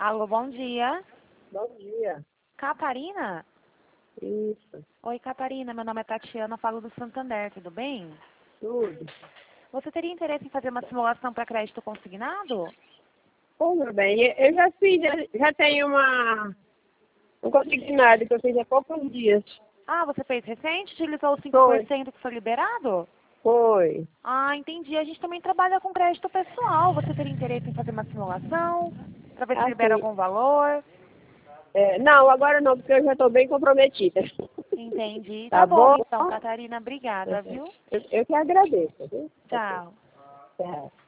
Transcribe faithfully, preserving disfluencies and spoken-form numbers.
Alô, bom dia. Bom dia. Catarina? Isso, Oi, Catarina. Meu nome é Tatiana, falo do Santander, tudo bem? tudo. Você teria interesse em fazer uma simulação para crédito consignado? Pô, meu bem, eu já fiz, já, já tenho uma, um consignado que eu fiz há poucos dias. Ah, você fez recente? Utilizou os cinco por Foi, cento que foi liberado? foi. Ah, entendi. A gente também trabalha com crédito pessoal. Você teria interesse em fazer uma simulação? Para ver se libera Assim, algum valor? é, não, agora não, porque eu já estou bem comprometida. Entendi. Tá Tá bom, bom? então, Catarina. Obrigada, viu? Eu, eu que agradeço, viu? Tchau. Tchau.